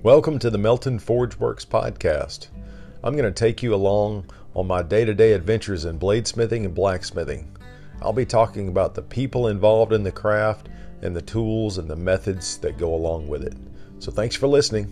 Welcome to the Melton Forge Works podcast. I'm going to take you along on my day-to-day adventures in bladesmithing and blacksmithing. I'll be talking about the people involved in the craft and the tools and the methods that go along with it. So thanks for listening.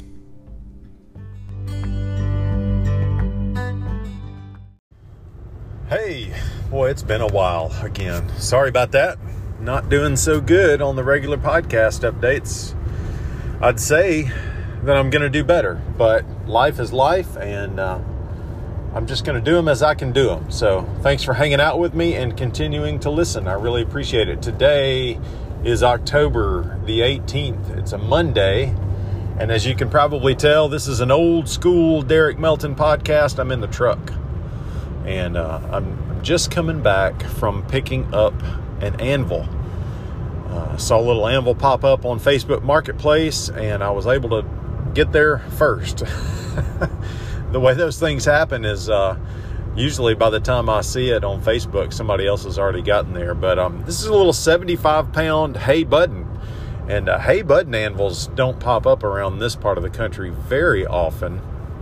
Hey, boy, it's been a while again. Sorry about that. Not doing so good on the regular podcast updates. I'd say that I'm going to do better, but life is life, and I'm just going to do them as I can do them. So thanks for hanging out with me and continuing to listen. I really appreciate it. Today is October the 18th. It's a Monday, and as you can probably tell, this is an old school Derek Melton podcast. I'm in the truck, and I'm just coming back from picking up an anvil. Saw a little anvil pop up on Facebook Marketplace, and I was able to get there first. The way those things happen is usually by the time I see it on Facebook, somebody else has already gotten there. But this is a little 75-pound hay Budden, and hay Budden anvils don't pop up around this part of the country very often.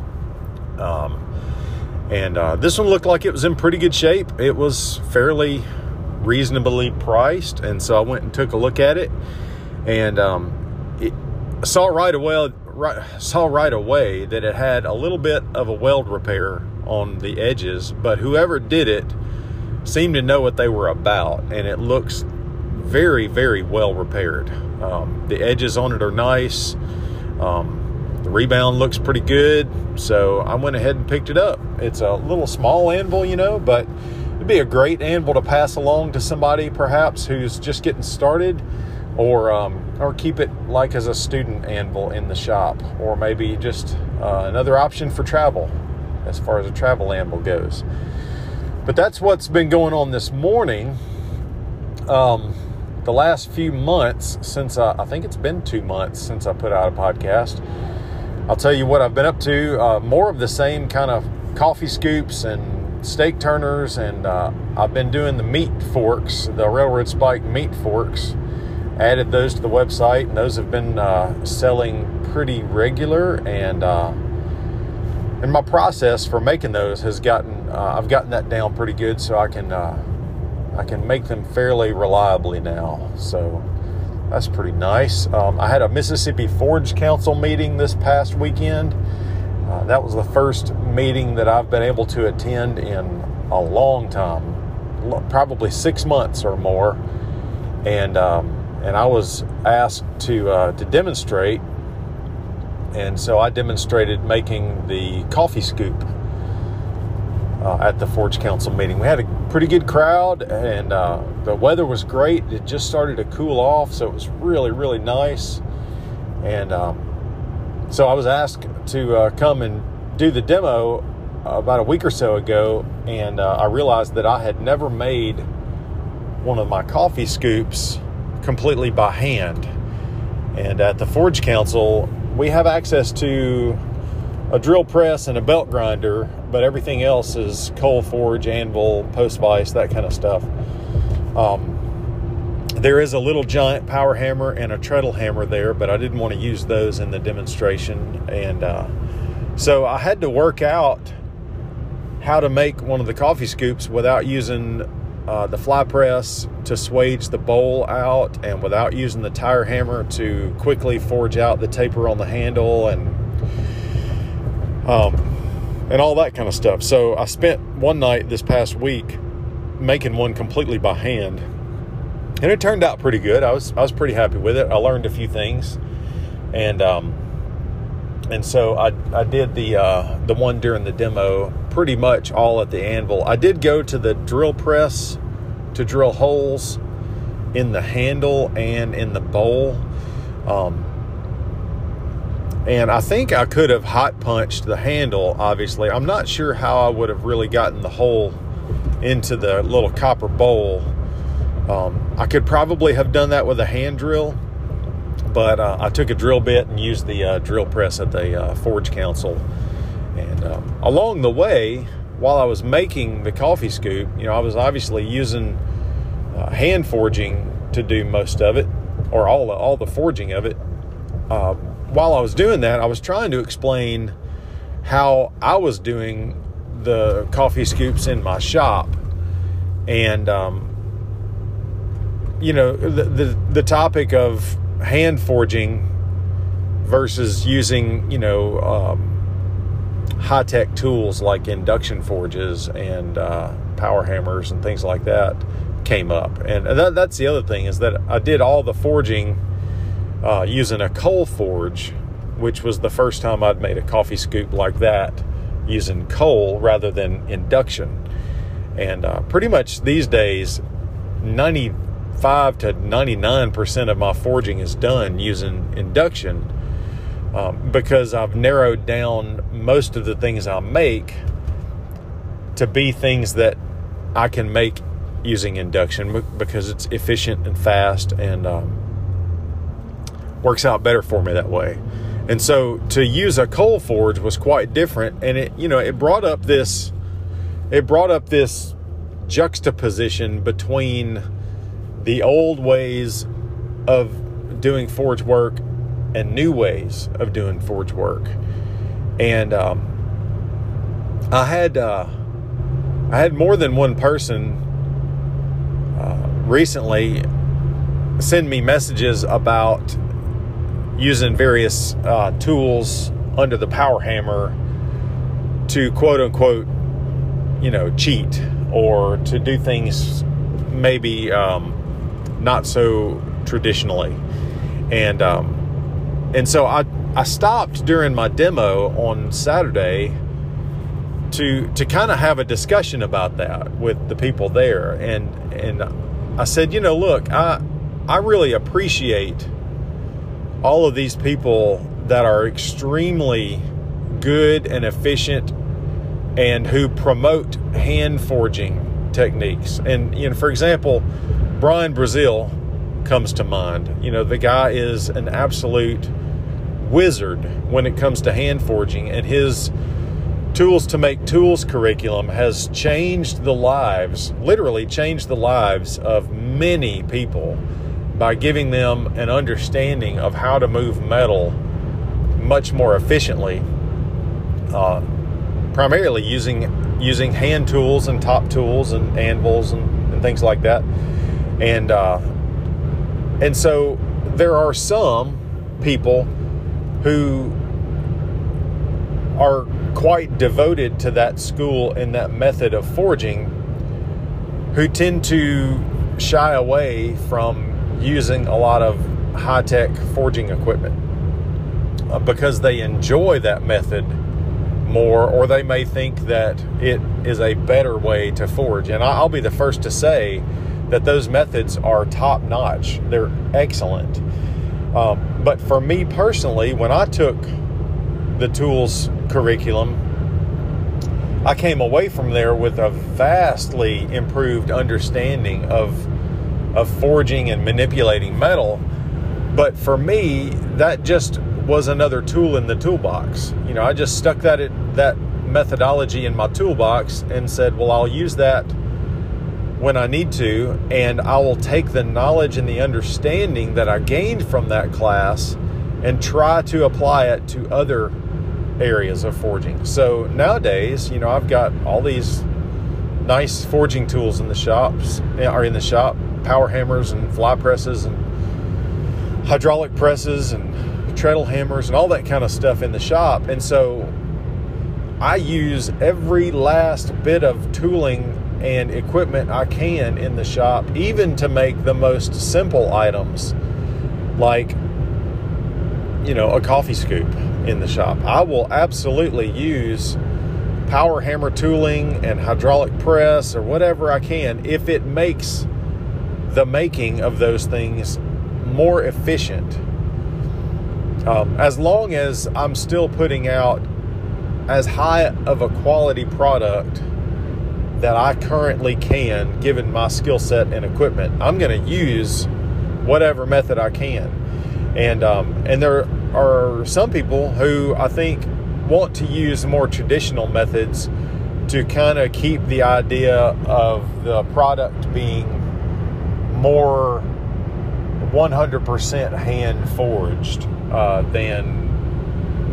This one looked like it was in pretty good shape. It was fairly reasonably priced, and so I went and took a look at it, and saw right away that it had a little bit of a weld repair on the edges, but whoever did it seemed to know what they were about, and it looks very, very well repaired. The edges on it are nice. The rebound looks pretty good, so I went ahead and picked it up. It's a little small anvil, but it'd be a great anvil to pass along to somebody perhaps who's just getting started, or keep it like as a student anvil in the shop, or maybe just another option for travel as far as a travel anvil goes. But that's what's been going on this morning. The last few months, since I think it's been 2 months since I put out a podcast, I'll tell you what I've been up to. More of the same kind of coffee scoops and steak turners, and I've been doing the meat forks, the railroad spike meat forks. Added those to the website, and those have been selling pretty regular, and my process for making those has I've gotten that down pretty good, so I can make them fairly reliably now. So that's pretty nice. I had a Mississippi Forge Council meeting this past weekend. That was the first meeting that I've been able to attend in a long time, probably 6 months or more, and I was asked to demonstrate, and so I demonstrated making the coffee scoop at the Forge Council meeting. We had a pretty good crowd, and the weather was great. It just started to cool off, so it was really, really nice. And so I was asked to come and do the demo about a week or so ago, and I realized that I had never made one of my coffee scoops completely by hand. And at the Forge Council, we have access to a drill press and a belt grinder, but everything else is coal forge, anvil, post vise, that kind of stuff. There is a little giant power hammer and a treadle hammer there, but I didn't want to use those in the demonstration, and so I had to work out how to make one of the coffee scoops without using the fly press to swage the bowl out, and without using the tire hammer to quickly forge out the taper on the handle, and all that kind of stuff. So I spent one night this past week making one completely by hand, and it turned out pretty good. I was pretty happy with it. I learned a few things, and so I did the one during the demo pretty much all at the anvil. I did go to the drill press to drill holes in the handle and in the bowl. And I think I could have hot punched the handle, obviously. I'm not sure how I would have really gotten the hole into the little copper bowl. I could probably have done that with a hand drill, but I took a drill bit and used the drill press at the Forge Council. And along the way, while I was making the coffee scoop, I was obviously using hand forging to do most of it, or all the forging of it. while I was doing that, I was trying to explain how I was doing the coffee scoops in my shop. And, the topic of hand forging versus using, high-tech tools like induction forges and power hammers and things like that came up. And that's the other thing, is that I did all the forging using a coal forge, which was the first time I'd made a coffee scoop like that using coal rather than induction. And pretty much these days, 95 to 99% of my forging is done using induction, because I've narrowed down most of the things I make to be things that I can make using induction, because it's efficient and fast, and works out better for me that way. And so to use a coal forge was quite different, and it brought up this juxtaposition between the old ways of doing forge work and new ways of doing forge work. And I had more than one person recently send me messages about using various tools under the power hammer to quote unquote, cheat, or to do things maybe not so traditionally. And so I stopped during my demo on Saturday to kind of have a discussion about that with the people there. And I said, look, I really appreciate all of these people that are extremely good and efficient and who promote hand forging techniques. And, for example, Brian Brazil comes to mind. The guy is an absolute wizard when it comes to hand forging, and his Tools to Make Tools curriculum has literally changed the lives of many people by giving them an understanding of how to move metal much more efficiently, primarily using hand tools and top tools and anvils and things like that. And so there are some people who are quite devoted to that school and that method of forging, who tend to shy away from using a lot of high-tech forging equipment because they enjoy that method more, or they may think that it is a better way to forge. And I'll be the first to say that those methods are top-notch. They're excellent. But for me personally, when I took the tools curriculum, I came away from there with a vastly improved understanding of forging and manipulating metal. But for me, that just was another tool in the toolbox. I just stuck that methodology in my toolbox and said, well, I'll use that when I need to, and I will take the knowledge and the understanding that I gained from that class and try to apply it to other areas of forging. So nowadays, I've got all these nice forging tools in the shop, power hammers and fly presses and hydraulic presses and treadle hammers and all that kind of stuff in the shop. And so I use every last bit of tooling and equipment I can in the shop, even to make the most simple items like, a coffee scoop in the shop. I will absolutely use power hammer tooling and hydraulic press or whatever I can if it makes the making of those things more efficient. As long as I'm still putting out as high of a quality product that I currently can, given my skill set and equipment, I'm going to use whatever method I can. And there are some people who I think want to use more traditional methods to kind of keep the idea of the product being more 100% hand forged than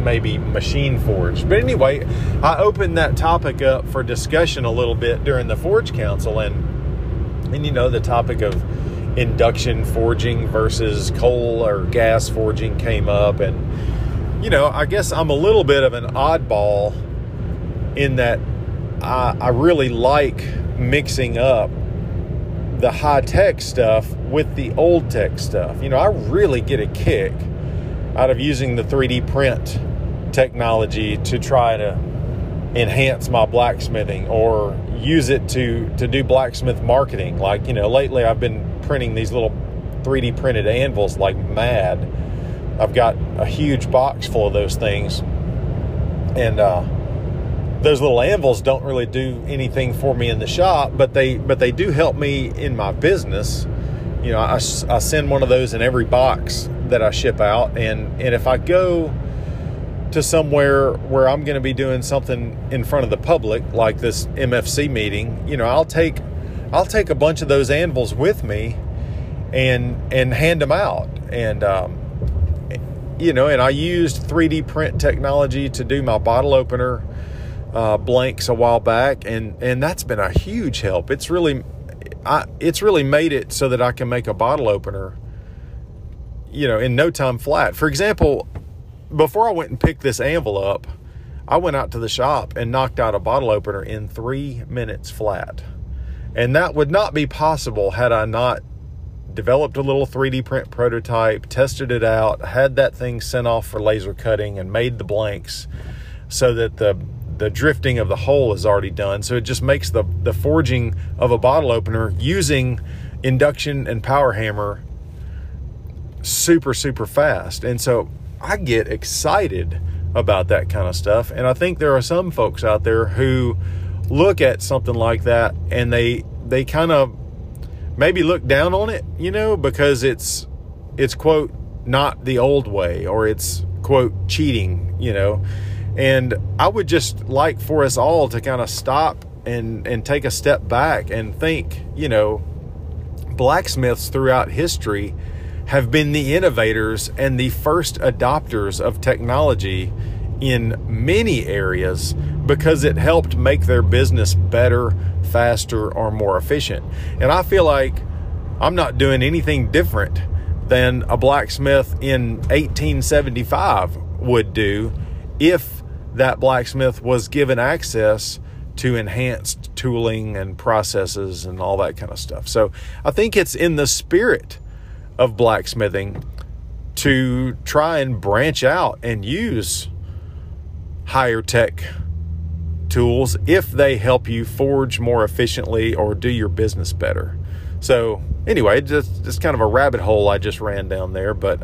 maybe machine forged. But anyway, I opened that topic up for discussion a little bit during the Forge Council, and you know, the topic of induction forging versus coal or gas forging came up. And, you know, I guess I'm a little bit of an oddball in that I really like mixing up the high-tech stuff with the old-tech stuff. You know, I really get a kick out of using the 3D print technology to try to enhance my blacksmithing, or use it to do blacksmith marketing. Like, you know, lately I've been printing these little 3D printed anvils like mad. I've got a huge box full of those things, and those little anvils don't really do anything for me in the shop, but they do help me in my business. You know, I send one of those in every box that I ship out, and if I go to somewhere where I'm going to be doing something in front of the public, like this MFC meeting, you know, I'll take a bunch of those anvils with me and hand them out. And you know, and I used 3D print technology to do my bottle opener blanks a while back, and that's been a huge help. It's really made it so that I can make a bottle opener, you know, in no time flat. For example, before I went and picked this anvil up, I went out to the shop and knocked out a bottle opener in 3 minutes flat. And that would not be possible had I not developed a little 3D print prototype, tested it out, had that thing sent off for laser cutting, and made the blanks so that the drifting of the hole is already done. So it just makes the forging of a bottle opener using induction and power hammer super, super fast. And so I get excited about that kind of stuff. And I think there are some folks out there who look at something like that and they kind of maybe look down on it, you know, because it's quote, not the old way, or it's quote, cheating, you know. And I would just like for us all to kind of stop and take a step back and think, you know, blacksmiths throughout history have been the innovators and the first adopters of technology in many areas because it helped make their business better, faster, or more efficient. And I feel like I'm not doing anything different than a blacksmith in 1875 would do if that blacksmith was given access to enhanced tooling and processes and all that kind of stuff. So I think it's in the spirit of blacksmithing to try and branch out and use higher tech tools if they help you forge more efficiently or do your business better. So anyway, just kind of a rabbit hole I just ran down there, but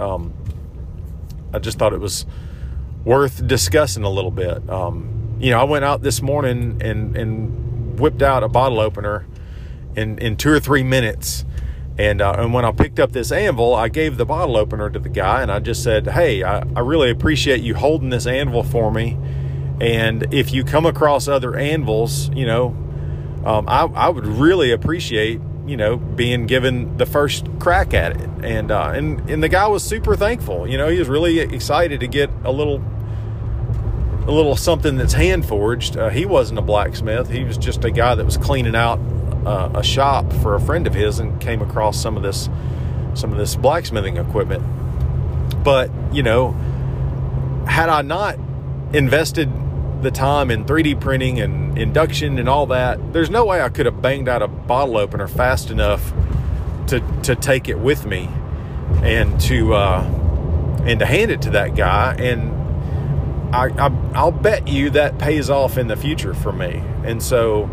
I just thought it was worth discussing a little bit. You know, I went out this morning and whipped out a bottle opener in 2 or 3 minutes. And when I picked up this anvil, I gave the bottle opener to the guy, and I just said, hey, I really appreciate you holding this anvil for me. And if you come across other anvils, you know, I would really appreciate, you know, being given the first crack at it. And the guy was super thankful. You know, he was really excited to get a little something that's hand forged. He wasn't a blacksmith. He was just a guy that was cleaning out a shop for a friend of his and came across some of this blacksmithing equipment. But, you know, had I not invested the time in 3D printing and induction and all that, there's no way I could have banged out a bottle opener fast enough to take it with me and to hand it to that guy. And I'll bet you that pays off in the future for me. And so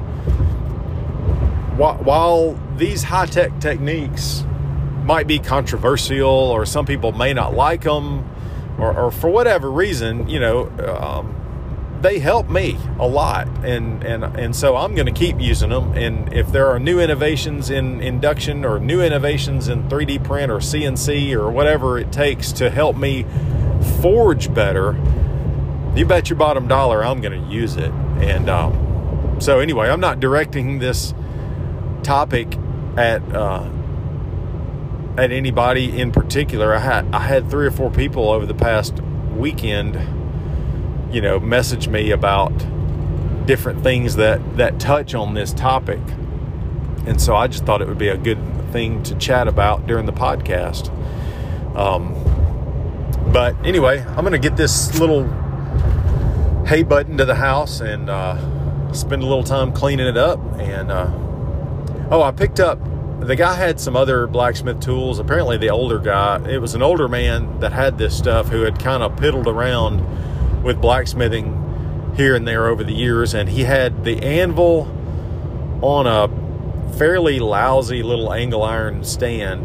while these high-tech techniques might be controversial, or some people may not like them, or for whatever reason, you know, they help me a lot. And so I'm going to keep using them. And if there are new innovations in induction, or new innovations in 3D print or CNC or whatever it takes to help me forge better, you bet your bottom dollar I'm going to use it. And so anyway, I'm not directing this topic at anybody in particular. I had 3 or 4 people over the past weekend message me about different things that touch on this topic. And so I just thought it would be a good thing to chat about during the podcast. But anyway, I'm going to get this little hay button to the house and spend a little time cleaning it up. And I picked up, the guy had some other blacksmith tools. Apparently the older guy, it was an older man that had this stuff, who had kind of piddled around with blacksmithing here and there over the years, and he had the anvil on a fairly lousy little angle iron stand,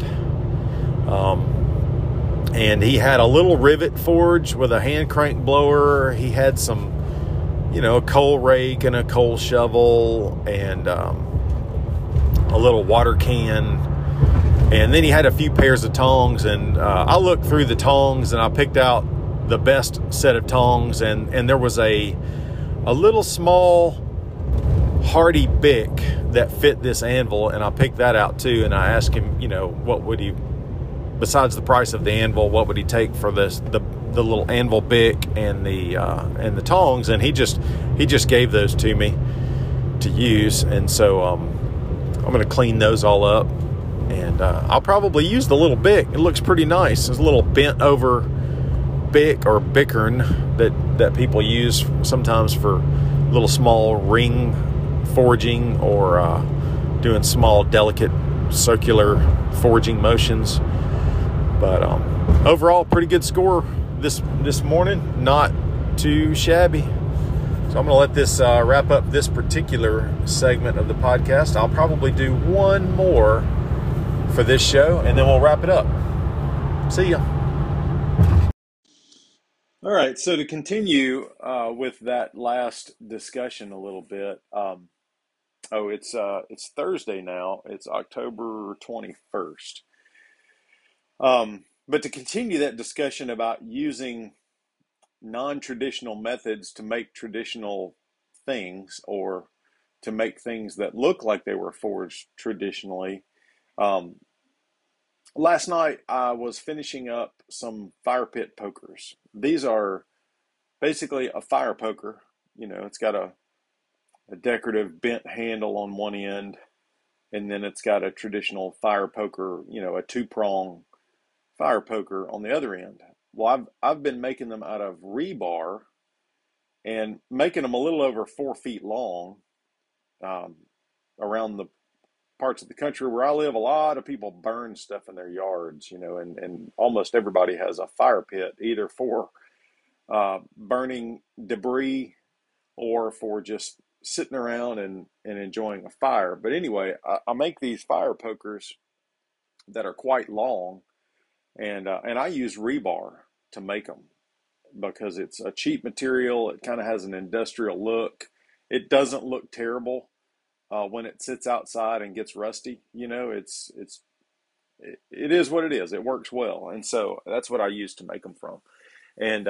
and he had a little rivet forge with a hand crank blower. He had some, a coal rake and a coal shovel and a little water can, and then he had a few pairs of tongs. And I looked through the tongs and I picked out the best set of tongs, and there was a little small Hardy Bic that fit this anvil, and I picked that out too. And I asked him, what would he, besides the price of the anvil, what would he take for this, the little anvil Bic and the tongs? And he just gave those to me to use. And so I'm going to clean those all up, and I'll probably use the little Bic. It looks pretty nice. It's a little bent over Bic or bickern that people use sometimes for little small ring forging or doing small delicate circular forging motions. But overall, pretty good score this morning. Not too shabby. So I'm going to let this wrap up this particular segment of the podcast. I'll probably do one more for this show, and then we'll wrap it up. See ya. All right, so to continue with that last discussion a little bit. It's Thursday now. It's October 21st. But to continue that discussion about using non-traditional methods to make traditional things, or to make things that look like they were forged traditionally. Last night I was finishing up some fire pit pokers. These are basically a fire poker. It's got a decorative bent handle on one end, and then it's got a traditional fire poker, a two-prong fire poker on the other end. Well, I've been making them out of rebar, and making them a little over 4 feet long. Around the parts of the country where I live, a lot of people burn stuff in their yards, and almost everybody has a fire pit, either for burning debris or for just sitting around and enjoying a fire. But anyway, I make these fire pokers that are quite long, and I use rebar to make them because it's a cheap material. It kind of has an industrial look. It doesn't look terrible when it sits outside and gets rusty. It is what it is. It works well, and so that's what I use to make them from. And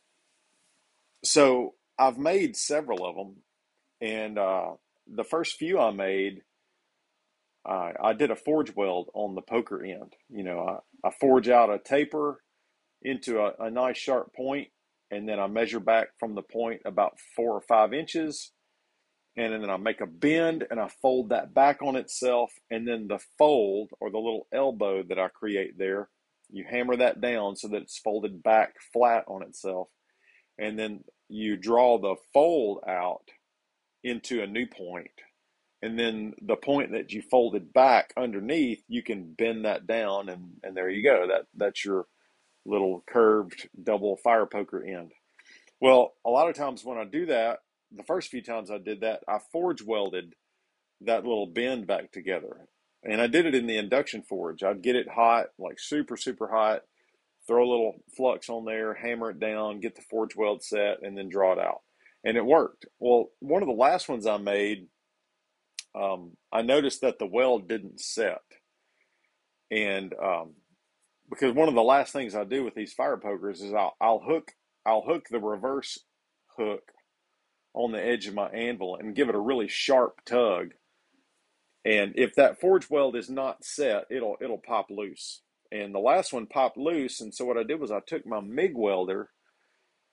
so I've made several of them, and the first few I made, I did a forge weld on the poker end. I forge out a taper into a nice sharp point, and then I measure back from the point about 4 or 5 inches, and then I make a bend and I fold that back on itself, and then the fold, or the little elbow that I create there, you hammer that down so that it's folded back flat on itself, and then you draw the fold out into a new point, and then the point that you folded back underneath, you can bend that down, and there you go. That's your little curved double fire poker end. Well, a lot of times when I do that, the first few times I did that, I forge welded that little bend back together. And I did it in the induction forge. I'd get it hot, like super, super hot, throw a little flux on there, hammer it down, get the forge weld set, and then draw it out. And it worked. Well, one of the last ones I made, I noticed that the weld didn't set. And because one of the last things I do with these fire pokers is I'll hook the reverse hook on the edge of my anvil and give it a really sharp tug. And if that forge weld is not set, it'll pop loose. And the last one popped loose, and so what I did was I took my MIG welder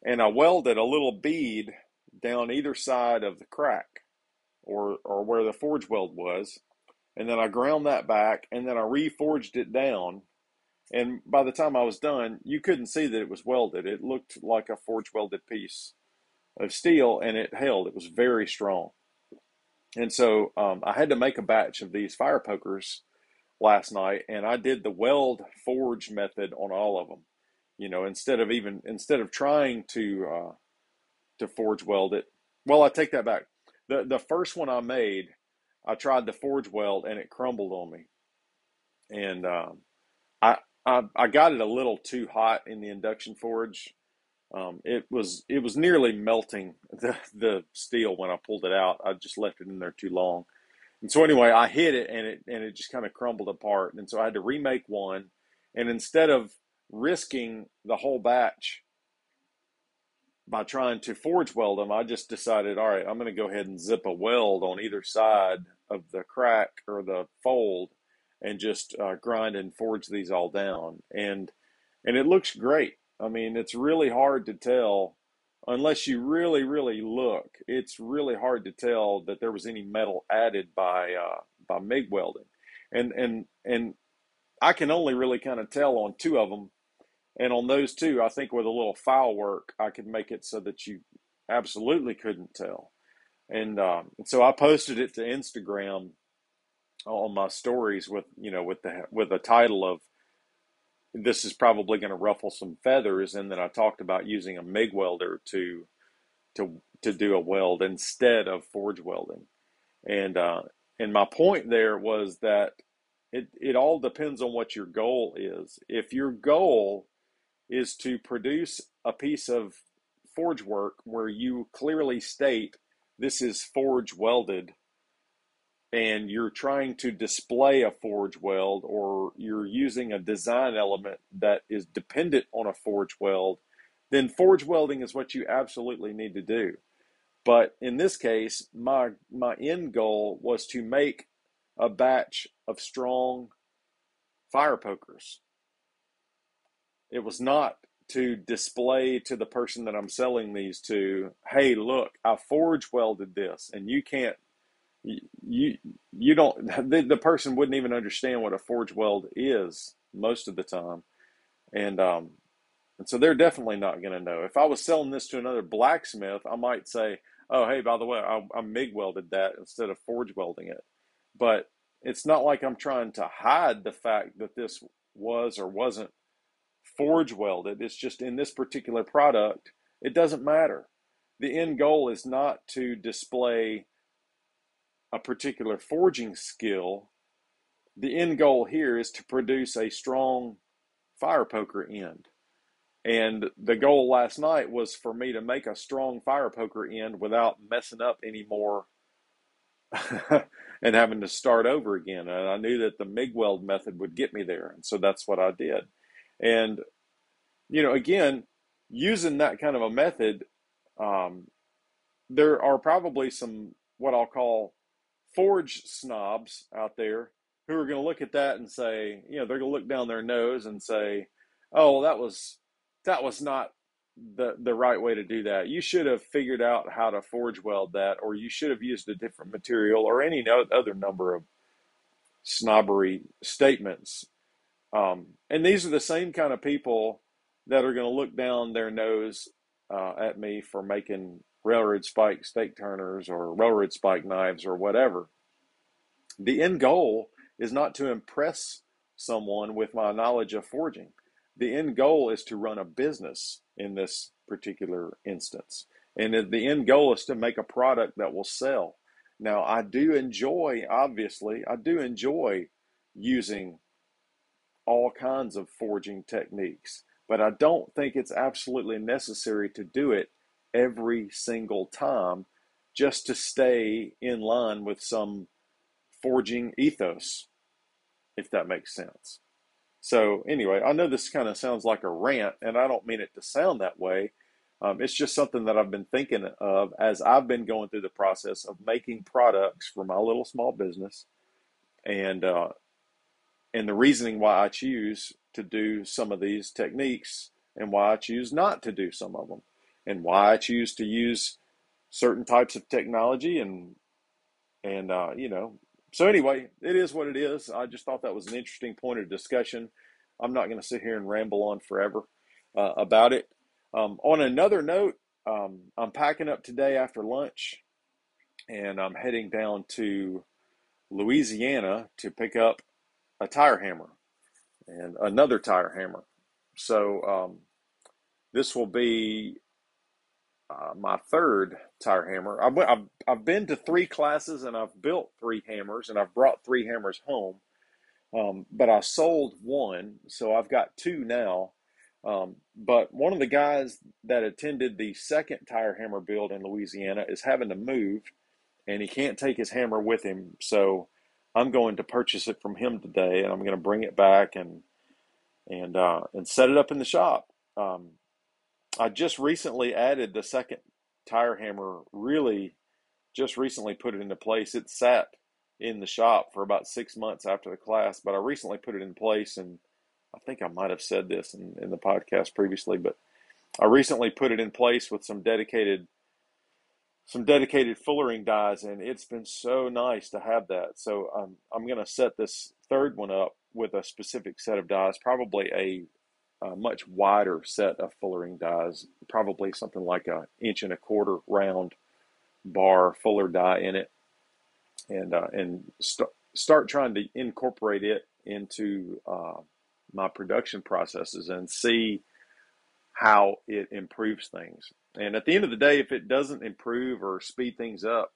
and I welded a little bead down either side of the crack, or where the forge weld was, and then I ground that back, and then I reforged it down. And by the time I was done, you couldn't see that it was welded. It looked like a forge welded piece of steel, and it held. It was very strong. And so I had to make a batch of these fire pokers last night, and I did the weld forge method on all of them. Instead of trying to forge weld it. Well, I take that back. The first one I made, I tried to forge weld, and it crumbled on me. And I got it a little too hot in the induction forge. It was nearly melting the steel when I pulled it out. I just left it in there too long. And so anyway, I hit it, and it just kind of crumbled apart. And so I had to remake one. And instead of risking the whole batch by trying to forge weld them, I just decided, all right, I'm going to go ahead and zip a weld on either side of the crack or the fold, and just grind and forge these all down. And it looks great. I mean, it's really hard to tell unless you really, really look. It's really hard to tell that there was any metal added by MIG welding. And I can only really kind of tell on two of them. And on those two, I think with a little file work, I could make it so that you absolutely couldn't tell. And so I posted it to Instagram on my stories with the title of, "This is probably going to ruffle some feathers," and then I talked about using a MIG welder to do a weld instead of forge welding. And my point there was that it all depends on what your goal is. If your goal is to produce a piece of forge work where you clearly state this is forge welded, and you're trying to display a forge weld, or you're using a design element that is dependent on a forge weld, then forge welding is what you absolutely need to do. But in this case, my end goal was to make a batch of strong fire pokers. It was not to display to the person that I'm selling these to, "Hey, look, I forge welded this," and you can't, you don't, the person wouldn't even understand what a forge weld is most of the time. And so they're definitely not going to know. If I was selling this to another blacksmith, I might say, "Oh, hey, by the way, I MIG welded that instead of forge welding it." But it's not like I'm trying to hide the fact that this was or wasn't forge welded. It's just in this particular product, it doesn't matter. The end goal is not to display a particular forging skill. The end goal here is to produce a strong fire poker end. And the goal last night was for me to make a strong fire poker end without messing up anymore and having to start over again. And I knew that the MIG weld method would get me there. And so that's what I did. And, again, using that kind of a method, there are probably some, what I'll call, forge snobs out there who are going to look at that and say, they're going to look down their nose and say, "Oh, that was not the right way to do that. You should have figured out how to forge weld that, or you should have used a different material," or any other number of snobbery statements. And these are the same kind of people that are going to look down their nose at me for making railroad spike stake turners or railroad spike knives or whatever. The end goal is not to impress someone with my knowledge of forging. The end goal is to run a business in this particular instance. And the end goal is to make a product that will sell. Now, I do enjoy using all kinds of forging techniques, but I don't think it's absolutely necessary to do it every single time just to stay in line with some forging ethos, if that makes sense. So anyway, I know this kind of sounds like a rant, and I don't mean it to sound that way. It's just something that I've been thinking of as I've been going through the process of making products for my little small business, and the reasoning why I choose to do some of these techniques and why I choose not to do some of them. and why I choose to use certain types of technology and so anyway, it is what it is. I just thought that was an interesting point of discussion. I'm not going to sit here and ramble on forever about it. On another note, I'm packing up today after lunch, and I'm heading down to Louisiana to pick up a tire hammer and another tire hammer. So this will be my third tire hammer. I've been to 3 classes and I've built 3 hammers and I've brought 3 hammers home. But I sold one, so I've got 2 now. But one of the guys that attended the second tire hammer build in Louisiana is having to move, and he can't take his hammer with him. So I'm going to purchase it from him today, and I'm going to bring it back and set it up in the shop. I just recently added the second tire hammer. Really, just recently put it into place. It sat in the shop for about 6 months after the class, but I recently put it in place, and I think I might have said this in the podcast previously, but I recently put it in place with some dedicated fullering dies, and it's been so nice to have that. So I'm going to set this third one up with a specific set of dies, probably a much wider set of fullering dies, probably something like 1.25 inch round bar fuller die in it, and start trying to incorporate it into my production processes and see how it improves things. And at the end of the day, if it doesn't improve or speed things up,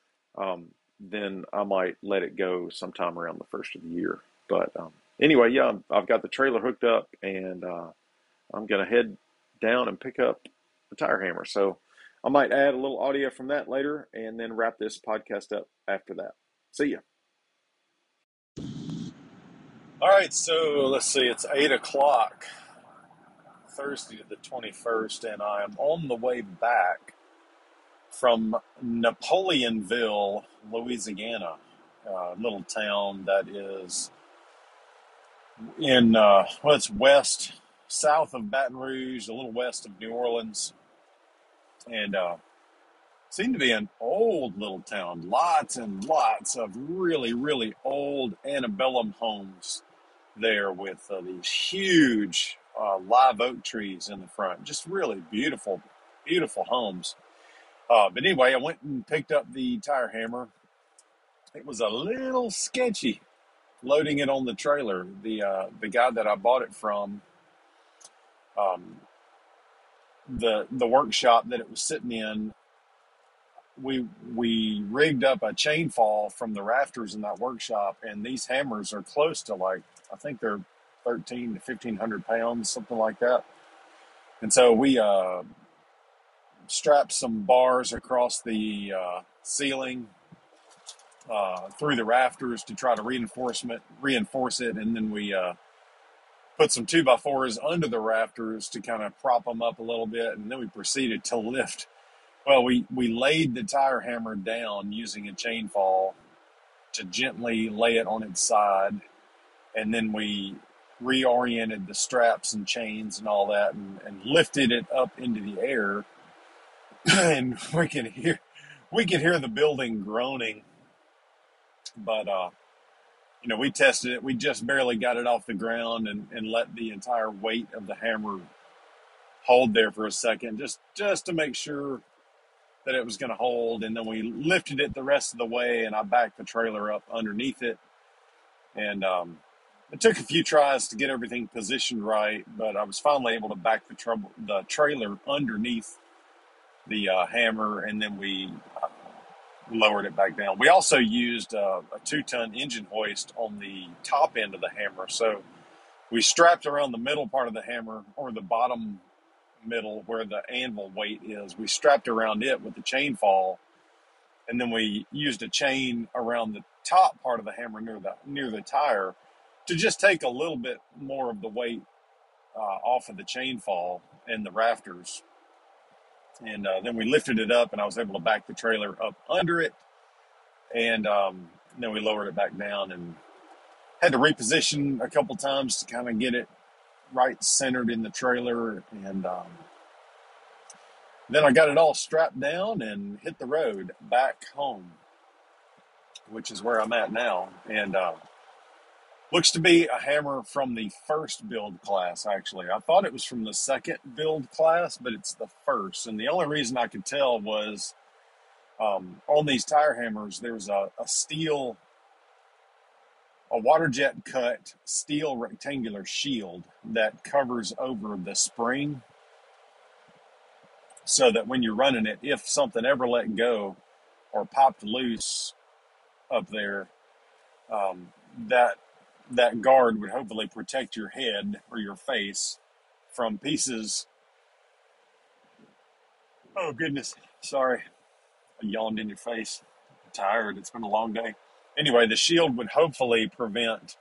then I might let it go sometime around the first of the year. But anyway, yeah, I've got the trailer hooked up, and I'm going to head down and pick up the tire hammer. So I might add a little audio from that later and then wrap this podcast up after that. See ya. All right, so let's see, it's 8 o'clock, Thursday the 21st, and I'm on the way back from Napoleonville, Louisiana, a little town that is in, it's south of Baton Rouge, a little west of New Orleans, and seemed to be an old little town. Lots and lots of really, really old antebellum homes there with these huge live oak trees in the front. Just really beautiful, beautiful homes. But anyway, I went and picked up the tire hammer. It was a little sketchy loading it on the trailer. The guy that I bought it from, the workshop that it was sitting in, we rigged up a chain fall from the rafters in that workshop, and these hammers are close to, like, I think they're 1,300 to 1,500 pounds, something like that. And so we strapped some bars across the ceiling through the rafters to try to reinforce it, and then we put some 2x4s under the rafters to kind of prop them up a little bit, and then we proceeded to lift. Well, we laid the tire hammer down using a chain fall to gently lay it on its side, and then we reoriented the straps and chains and all that, and lifted it up into the air, and we could hear the building groaning. But we tested it. We just barely got it off the ground and let the entire weight of the hammer hold there for a second, just to make sure that it was going to hold. And then we lifted it the rest of the way, and I backed the trailer up underneath it. And it took a few tries to get everything positioned right, but I was finally able to back the trailer underneath the hammer, and then we lowered it back down. We also used a 2-ton engine hoist on the top end of the hammer. So we strapped around the middle part of the hammer, or the bottom middle where the anvil weight is. We strapped around it with the chain fall, and then we used a chain around the top part of the hammer near the tire to just take a little bit more of the weight off of the chain fall and the rafters. And then we lifted it up, and I was able to back the trailer up under it, and then we lowered it back down and had to reposition a couple times to kind of get it right centered in the trailer. And Then I got it all strapped down and hit the road back home, which is where I'm at now. And looks to be a hammer from the first build class, actually. I thought it was from the second build class, but it's the first. And the only reason I could tell was on these tire hammers, there's a water jet cut steel rectangular shield that covers over the spring, so that when you're running it, if something ever let go or popped loose up there, that guard would hopefully protect your head or your face from pieces. Oh goodness, sorry, I yawned in your face. I'm tired. It's been a long day. Anyway, the shield would hopefully prevent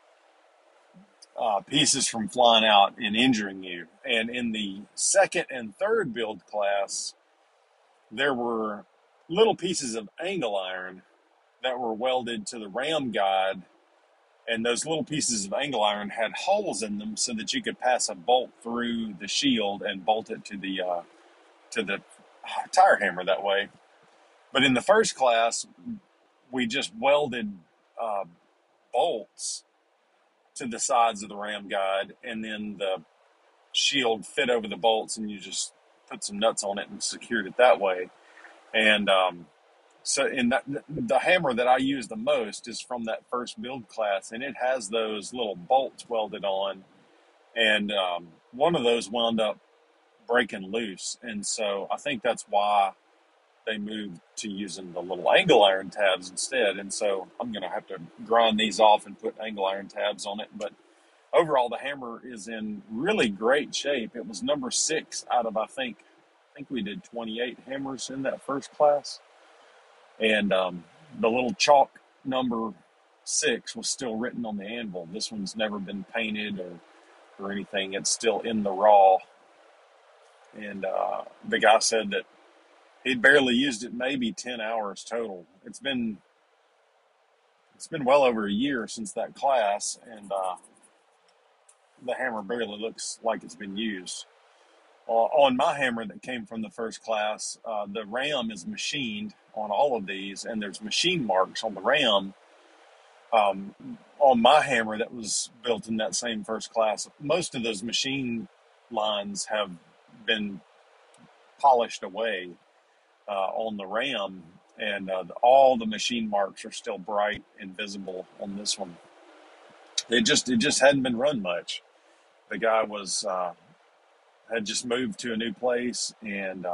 pieces from flying out and injuring you. And in the second and third build class, there were little pieces of angle iron that were welded to the ram guide, and those little pieces of angle iron had holes in them so that you could pass a bolt through the shield and bolt it to the tire hammer that way. But in the first class, we just welded bolts to the sides of the ram guide, and then the shield fit over the bolts, and you just put some nuts on it and secured it that way. And so the hammer that I use the most is from that first build class, and it has those little bolts welded on, and one of those wound up breaking loose. And so I think that's why they moved to using the little angle iron tabs instead. And so I'm going to have to grind these off and put angle iron tabs on it. But overall, the hammer is in really great shape. It was number 6 out of, I think we did 28 hammers in that first class. And the little chalk number 6 was still written on the anvil. This one's never been painted or anything. It's still in the raw. And the guy said that he'd barely used it maybe 10 hours total. It's been well over a year since that class, and the hammer barely looks like it's been used. On my hammer that came from the first class, the ram is machined on all of these, and there's machine marks on the ram. On my hammer that was built in that same first class, most of those machine lines have been polished away on the ram, and all the machine marks are still bright and visible on this one. It just hadn't been run much. The guy had just moved to a new place and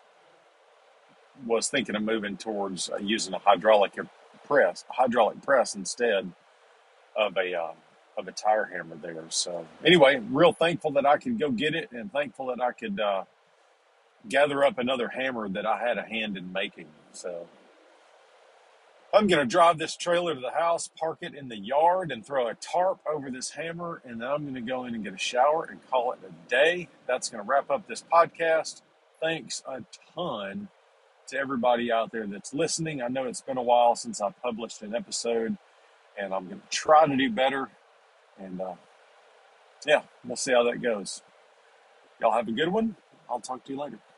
was thinking of moving towards using a hydraulic press instead of a tire hammer there. So anyway, real thankful that I could go get it, and thankful that I could gather up another hammer that I had a hand in making. So I'm going to drive this trailer to the house, park it in the yard, and throw a tarp over this hammer, and then I'm going to go in and get a shower and call it a day. That's going to wrap up this podcast. Thanks a ton to everybody out there that's listening. I know it's been a while since I published an episode, and I'm going to try to do better. And we'll see how that goes. Y'all have a good one. I'll talk to you later.